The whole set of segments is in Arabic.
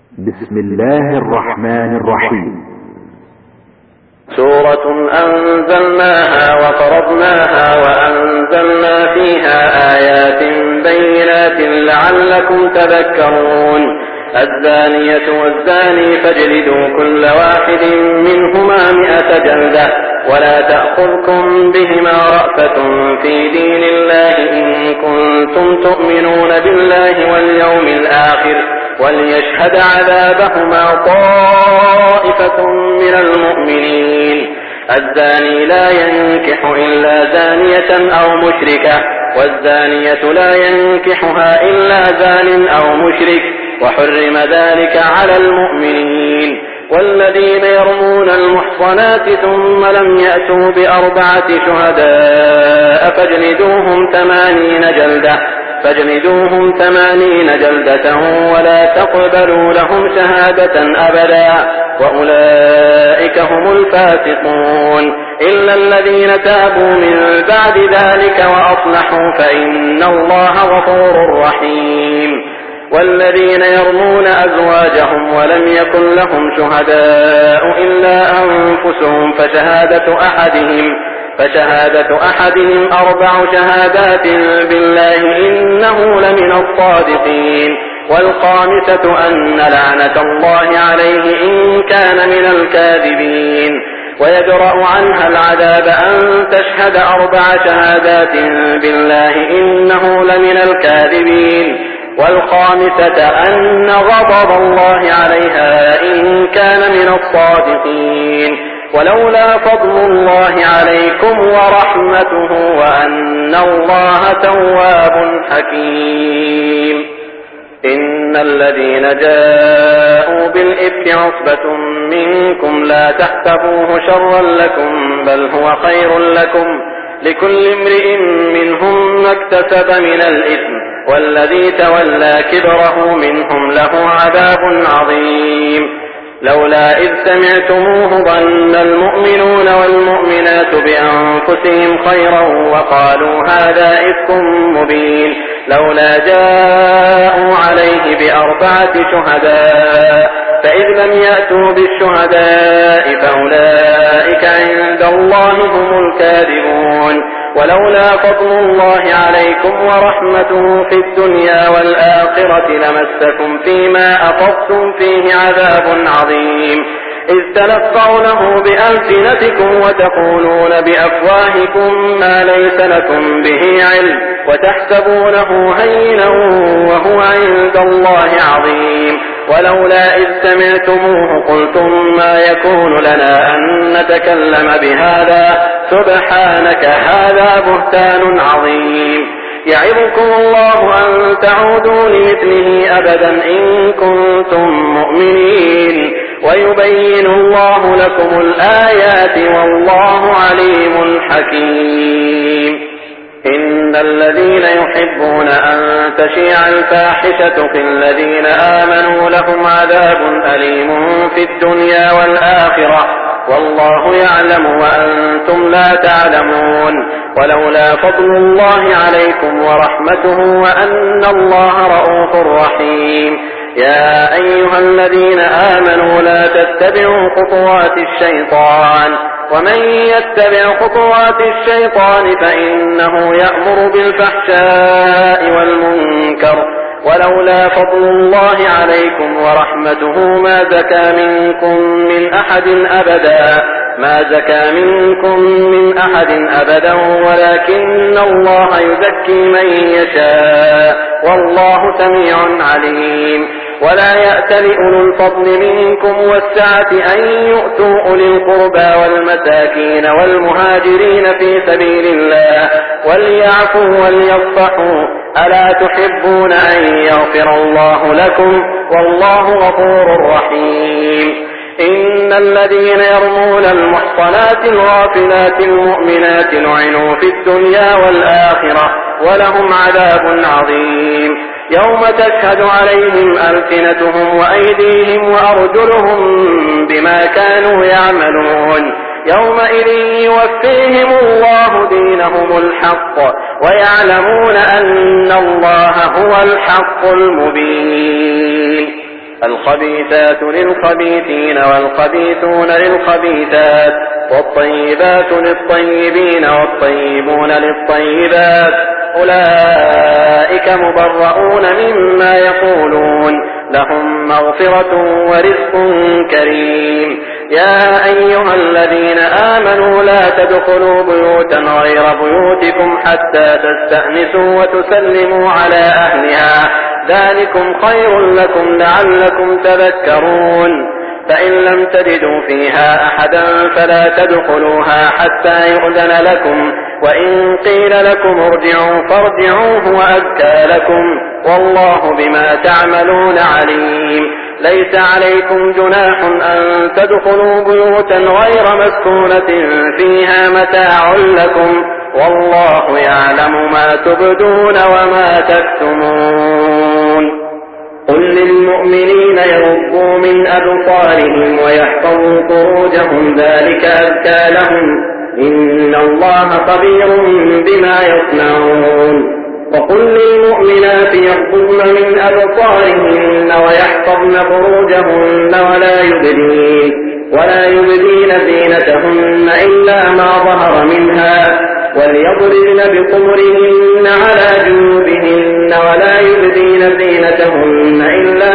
بسم الله الرحمن الرحيم. سورة أنزلناها وفرضناها وأنزلنا فيها آيات بينات لعلكم تذكرون. الزانية والزاني فاجلدوا كل واحد منهما 100 جلدة ولا تأخذكم بهما رأفة في دين الله إن كنتم تؤمنون بالله واليوم الآخر وليشهد عذابهما طائفة من المؤمنين. الزاني لا ينكح إلا زانية أو مشركة والزانية لا ينكحها إلا زان أو مشرك وحرم ذلك على المؤمنين. والذين يرمون المحصنات ثم لم يأتوا ب4 شهداء فاجلدوهم 80 جلدة ولا تقبلوا لهم شهادة أبدا وأولئك هم الفاسقون. إلا الذين تابوا من بعد ذلك وأصلحوا فإن الله غفور رحيم. والذين يرمون أزواجهم ولم يكن لهم شهداء إلا أنفسهم فشهادة أحدهم 4 شهادات بالله إنه لمن الصادقين. والخامسة أن لعنة الله عليه إن كان من الكاذبين. ويدرأ عنها العذاب أن تشهد 4 شهادات بالله إنه لمن الكاذبين. والخامسة أن غضب الله عليها إن كان من الصادقين. ولولا فضل الله عليكم ورحمته وأن الله تواب حكيم. إن الذين جاءوا بالإفك عصبة منكم لا تحسبوه شرا لكم بل هو خير لكم لكل امرئ منهم ما اكتسب من الإثم والذي تولى كبره منهم له عذاب عظيم. لولا إذ سمعتموه ظن المؤمنون والمؤمنات بأنفسهم خيرا وقالوا هذا إفك مبين. لولا جاءوا عليه ب4 شهداء فإذ لم يأتوا بالشهداء فأولئك عند الله هم الكاذبون. ولولا فضل الله عليكم ورحمته في الدنيا والآخرة لمسكم فيما أخذتم فيه عذاب عظيم. إذ تلقونه بألسنتكم وتقولون بأفواهكم ما ليس لكم به علم وتحسبونه هينا وهو عند الله عظيم. ولولا إذ سمعتموه قلتم ما يكون لنا أن نتكلم بهذا سبحانك هذا بهتان عظيم. يعظكم الله أن تعودوا لمثله أبدا إن كنتم مؤمنين ويبين الله لكم الآيات والله عليم حكيم. إن الذين يحبون أن تشيع الفاحشة في الذين آمنوا لهم عذاب أليم في الدنيا والآخرة والله يعلم وأنتم لا تعلمون. ولولا فضل الله عليكم ورحمته وأن الله رؤوف رحيم. يا أيها الذين آمنوا لا تتبعوا خطوات الشيطان ومن يتبع خطوات الشيطان فإنه يأمر بالفحشاء والمنكر. ولولا فضل الله عليكم ورحمته ما زكى منكم من أحد أبدا ولكن الله يزكي من يشاء والله سميع عليم. ولا يأتل أولو الفضل منكم والسعة أن يؤتوا أولي القربى والمساكين والمهاجرين في سبيل الله وليعفوا وليصفحوا ألا تحبون أن يغفر الله لكم والله غفور رحيم. إن الذين يرمون المحصنات الغافلات المؤمنات لعنوا في الدنيا والآخرة ولهم عذاب عظيم. يوم تشهد عليهم ألسنتهم وأيديهم وأرجلهم بما كانوا يعملون. يومئذ يوفيهم الله دينهم الحق ويعلمون أن الله هو الحق المبين. الخبيثات للخبيثين والخبيثون للخبيثات، والطيبات للطيبين والطيبون للطيبات، أولئك مبرؤون مما يقولون، لهم مغفرة ورزق كريم. يا أيها الذين آمنوا لا تدخلوا بيوتا غير بيوتكم حتى تستأنسوا وتسلموا على أهلها، ذلكم خير لكم لعلكم تذكرون. فإن لم تجدوا فيها أحدا فلا تدخلوها حتى يؤذن لكم، وإن قيل لكم ارجعوا فارجعوا هو أزكى لكم، والله بما تعملون عليم. ليس عليكم جناح أن تدخلوا بيوتا غير مسكونة فيها متاع لكم، والله يعلم ما تبدون وما تكتمون. قل للمؤمنين يغضوا من أبصارهم ويحفظوا فروجهم، ذلك أزكى لهم، إن الله خبير بما يصنعون. وقل للمؤمنات يغضضن من أبصارهن ويحفظن فروجهن ولا يبدين زينتهن إلا ما ظهر منها، وليضربن بخمرهن على جنوبهن، ولا يبدين زينتهن إلا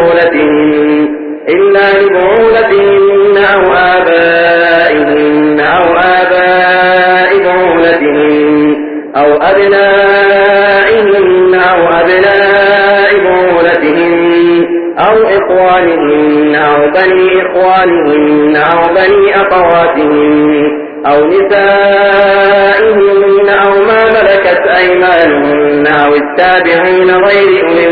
لبعولتهن أو آبائهن أو آباء بعولتهن أو أبنائهن أو أبناء بعولتهن أو إخوانهن أو بني إخوانهن أو بني أخواتهن أو نسائهن أو ما ملكت أيمانهن أو التابعين غير أولي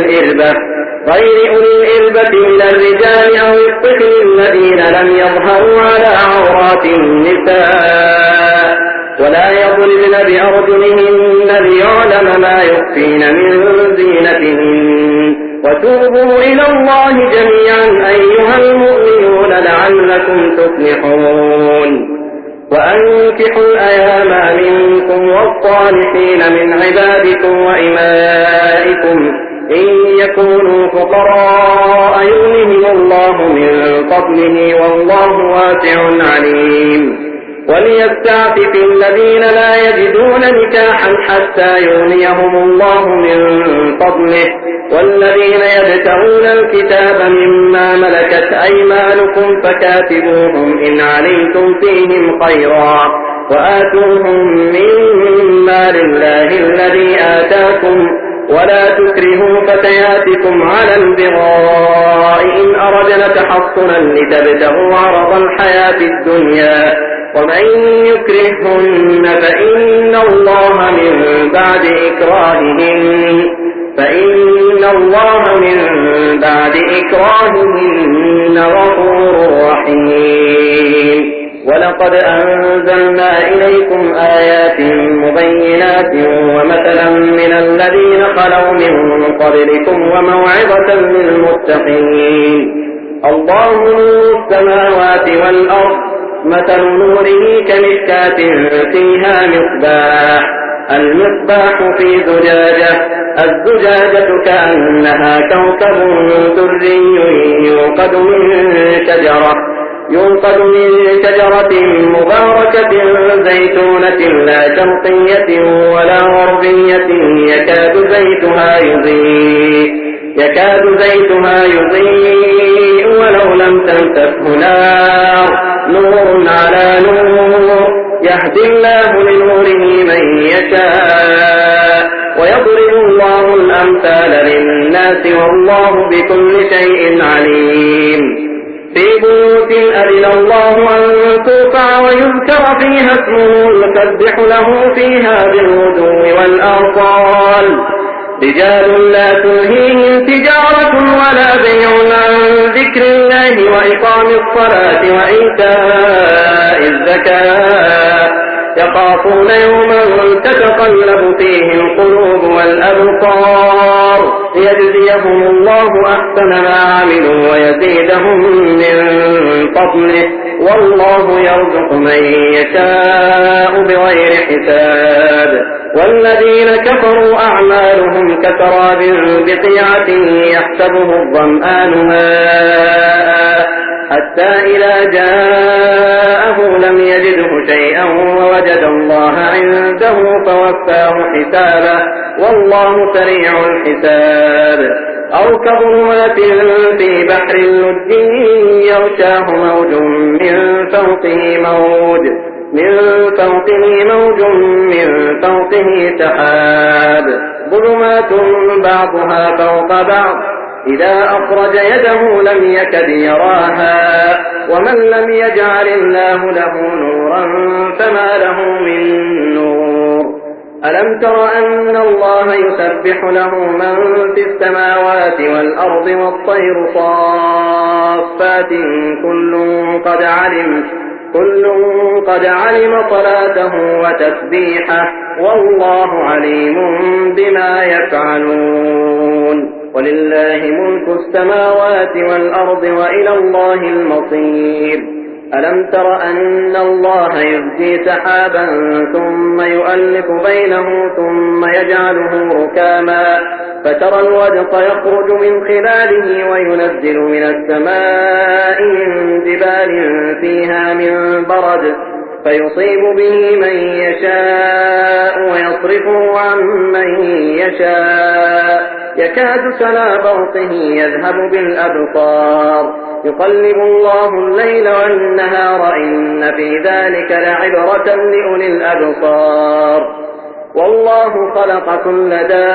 الإربة من الرجال أو الطفل الذين لم يظهروا على عورات النساء، ولا يضربن بأرجلهن ليعلم ما يخفين من زينتهن. وتوبوا إلى الله جميعا أيها المؤمنون لعلكم تفلحون. وأنكحوا الأيام منكم والصالحين من عبادكم وإمائكم إن يكونوا فقراء يغنهم الله من فضله، والله واسع عليم. وليستعفف الذين لا يجدون نكاحا حتى يغنيهم الله من فضله، والذين يبتغون الكتاب مما ملكت أيمانكم فكاتبوهم إن علمتم فيهم خيرا، وآتوهم من مال الله الذي آتاكم، ولا تكرهوا فتياتكم على البغاء إن أردنا تحصنا لتبتغوا عرض الحياة الدنيا، ومن يكرههن فإن الله من بعد إكراههن غفور رحيم. ولقد أنزلنا إليكم آيات مبينات ومثلا من الذين خلوا من قبلكم وموعظة للمتقين. الله نور السماوات والأرض، مثل نوره كمشكاة فيها مصباح، المصباح في زجاجة، الزجاجة كأنها كوكب دري يوقد من شجرة مباركة زيتونة لا شرقية ولا غربية يكاد زيتها يضيء ولو لم تمسسه نار، نور على نور، يهدي الله لنوره من يشاء، ويضرب الله الأمثال للناس والله بكل شيء عليم. في بيوت أذن الله أن ترفع ويذكر فيها اسمه يسبح له فيها بالغدو والآصال، رجال لا تلهيهم تجارة ولا بيع عن ذكر الله وإقام الصلاة وإيتاء الزكاة، يخافون يوما تتقلب فيه القلوب والأبصار، ليجزيهم الله أحسن ما عملوا ويزيدهم من فضله، والله يرزق من يشاء بغير حساب. والذين كفروا أعمالهم كسراب بقيعة يحسبه الظمآن ماء حتى إذا جاءه لم يجده شيئا ووجد الله عنده فوفاه حسابه والله سريع الحساب. أو كظلمات في بحر لج يغشاه موج من فوقه سحاب ظلمات بعضها فوق بعض إذا أخرج يده لم يكد يراها ومن لم يجعل الله له نورا فما له من نور. ألم تر أن الله يسبح له من في السماوات والأرض والطير صافات كل قد علم صلاته وتسبيحه والله عليم بما يفعلون. ولله ملك السماوات والأرض وإلى الله المصير. ألم تر أن الله يزجي سحابا ثم يؤلف بينه ثم يجعله ركاما فترى الودق يخرج من خلاله وينزل من السماء من جبال فيها من برد فيصيب به من يشاء ويصرفه عن من يشاء يكاد سنا برقه يذهب بالأبصار يقلب الله الليل والنهار إن في ذلك لعبرة لأولي الأبصار. والله خلق كل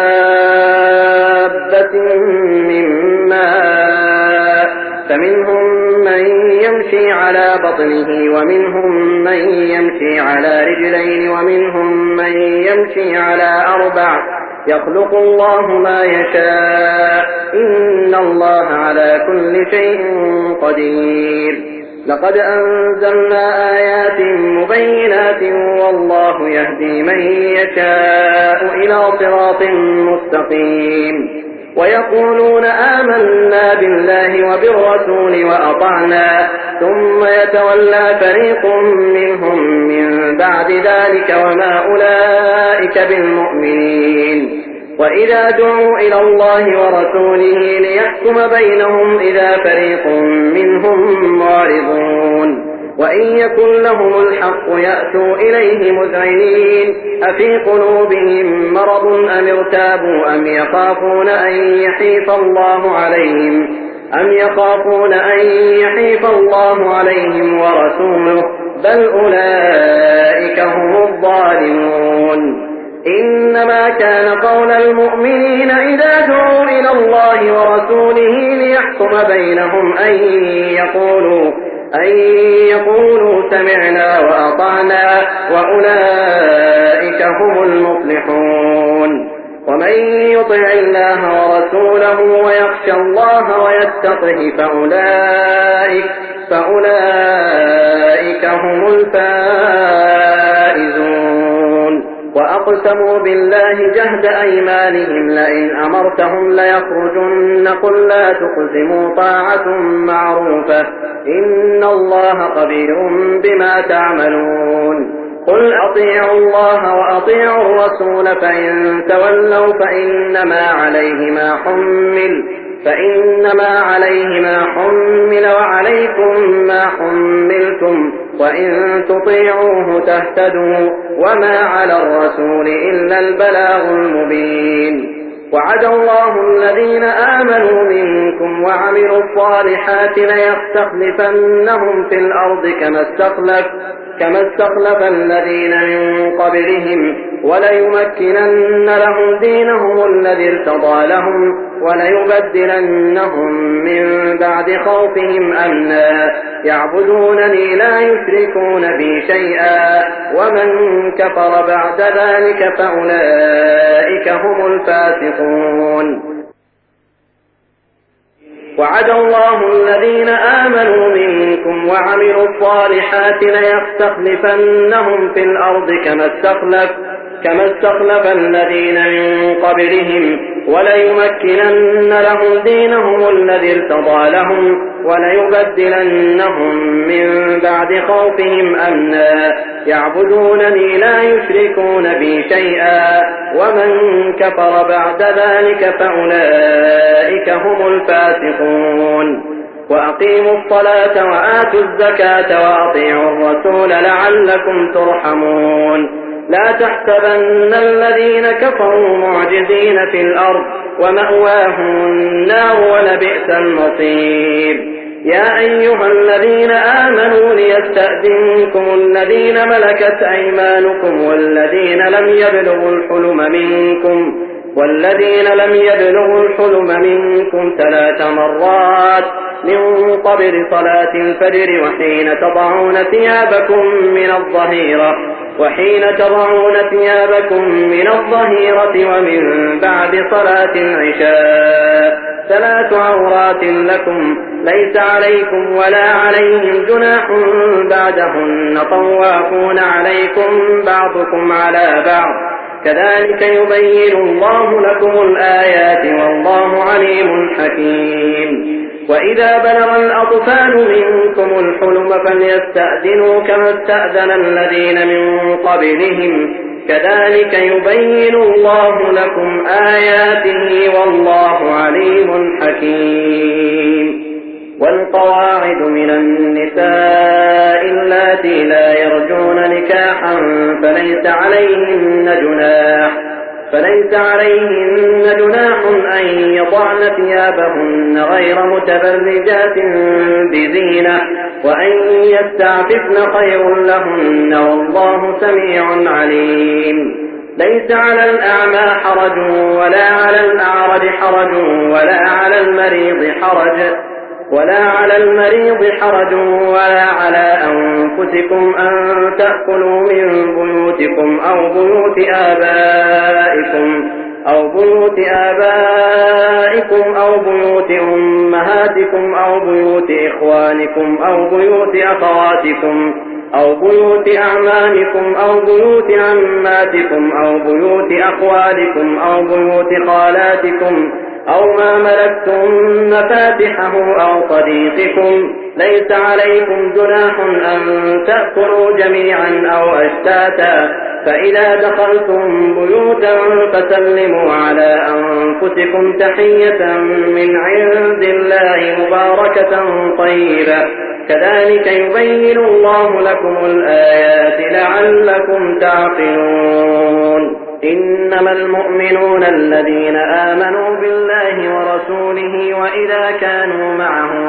دابة من ماء فمنهم من يمشي على بطنه ومنهم من يمشي على رجلين ومنهم من يمشي على 4 يخلق الله ما يشاء إن الله على كل شيء قدير. لقد أنزلنا آيات مبينات والله يهدي من يشاء إلى صراط مستقيم. ويقولون آمنا بالله وبالرسول وأطعنا ثم يتولى فريق منهم من بعد ذلك وما أولئك بالمؤمنين. وإذا دعوا إلى الله ورسوله ليحكم بينهم إذا فريق منهم معرضون. وإن يكن لهم الحق يأتوا إليه مذعنين أفي قلوبهم مرض أم ارتابوا أم يخافون أن يحيف الله عليهم ورسوله بل أولئك هم الظالمون. إنما كان قول المؤمنين إذا دعوا إلى الله ورسوله ليحكم بينهم أن يقولوا سمعنا وأطعنا وأولئك هم المفلحون. ومن يطع الله ورسوله ويخشى الله ويتقه فأولئك هم الفائزون. وأقسموا بالله جهد أيمانهم لئن أمرتهم ليخرجن قل لا تقسموا طاعة معروفة إن الله خبير بما تعملون. قل أطيعوا الله وأطيعوا الرسول فإن تولوا فإنما عليه ما حمل وعليكم ما حملتم وإن تطيعوه تهتدوا وما على الرسول إلا البلاغ المبين. وعد الله الذين آمنوا منكم وعملوا الصالحات ليستخلفنهم في الأرض كما استخلف الذين من قبلهم وليمكنن لهم دينهم الذي ارتضى لهم وليبدلنهم من بعد خوفهم أمنا يعبدونني لا يشركون بي شيئا ومن كفر بعد ذلك فأولئك هم الفاسقون. وعد الله الذين آمنوا منكم وعملوا الصالحات ليستخلفنهم في الأرض كما استخلف الذين من قبلهم وليمكنن لهم دينهم الذي ارتضى لهم وليبدلنهم من بعد خوفهم أمنا يعبدونني لا يشركون بي شيئا ومن كفر بعد ذلك فأولئك هم الفاسقون. وأقيموا الصلاة وآتوا الزكاة وأطيعوا الرسول لعلكم ترحمون. لا تحسبن الذين كفروا معجزين في الأرض ومأواهم النار ولبئس المصير. يا أيها الذين آمنوا ليستأذنكم الذين ملكت أيمانكم والذين لم يبلغوا الحلم منكم 3 مرات من قبل صلاة الفجر وحين تضعون ثيابكم ومن بعد صلاة العشاء 3 عورات لكم ليس عليكم ولا عليهم جناح بعدهن طوافون عليكم بعضكم على بعض كذلك يبين الله لكم الآيات والله عليم حكيم. وإذا بلغ الأطفال منكم الحلم فليستأذنوا كما استأذن الذين من قبلهم كذلك يبين الله لكم آياته والله عليم حكيم. والقواعد من النساء اللاتي لا يرجون نكاحا فليس عليهن جناح أن يضعن ثيابهن غير متبرجات بزينة وأن يستعففن خير لهن والله سميع عليم. ليس على الأعمى حرج ولا على الأعرج حرج ولا على المريض حرج ولا على أنفسكم أن تأكلوا من بيوتكم أو بيوت آبائكم أو بيوت أمهاتكم أو بيوت إخوانكم أو بيوت أخواتكم أو بيوت أعمامكم أو بيوت عماتكم أو بيوت أخوالكم أو بيوت خالاتكم أو ما ملكتم مفاتحه أو صديقكم. ليس عليكم جناح أن تأكلوا جميعا أو أشتاتا فإذا دخلتم بيوتا فسلموا على أنفسكم تحية من عند الله مباركة طيبة كذلك يبين الله لكم الآيات لعلكم تعقلون. إنما المؤمنون الذين آمنوا بالله ورسوله وإذا كانوا معه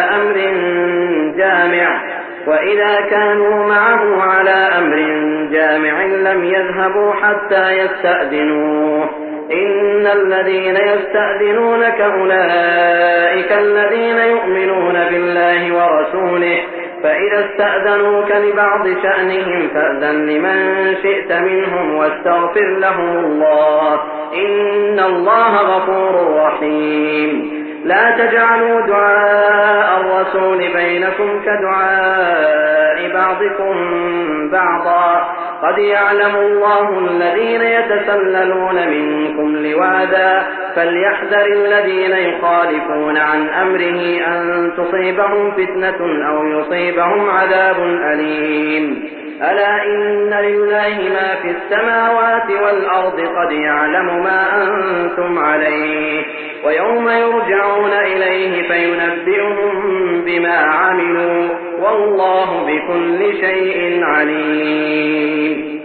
على أمر جامع لم يذهبوا حتى يستأذنوه. إن الذين يستأذنونك أولئك الذين يؤمنون بالله ورسوله فإذا استأذنوك لبعض شأنهم فأذن لمن شئت منهم واستغفر لهم الله إن الله غفور رحيم. لا تجعلوا دعاء الرسول بينكم كدعاء بعضكم بعضا قد يعلم الله الذين يتسللون منكم لواذا فليحذر الذين يخالفون عن أمره أن تصيبهم فتنة أو يصيبهم عذاب أليم. ألا إن لله ما في السماوات والأرض قد يعلم ما أنتم عليه ويوم يرجعون إليه فينبئهم بما عملوا والله بكل شيء عليم.